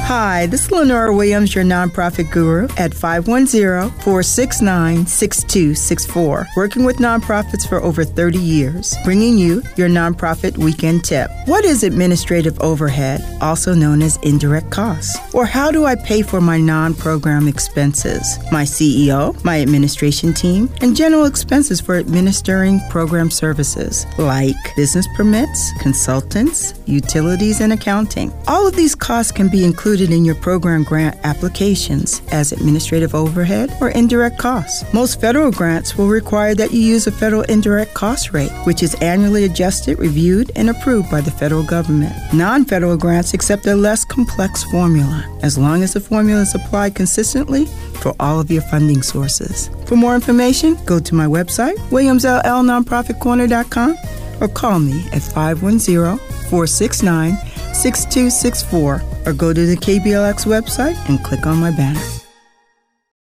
Hi, this is Lenora Williams, your nonprofit guru at 510-469-6264. Working with nonprofits for over 30 years, bringing you your nonprofit weekend tip. What is administrative overhead, also known as indirect costs? Or how do I pay for my non-program expenses? My CEO, my administration team, and general expenses for administering program services like business permits, consultants, utilities, and accounting. All of these costs can be included in your program grant applications as administrative overhead or indirect costs. Most federal grants will require that you use a federal indirect cost rate, which is annually adjusted, reviewed, and approved by the federal government. Non-federal grants accept a less complex formula, as long as the formula is applied consistently for all of your funding sources. For more information, go to my website, williamsllnonprofitcorner.com, or call me at 510-469-6264, or go to the KBLX website and click on my banner.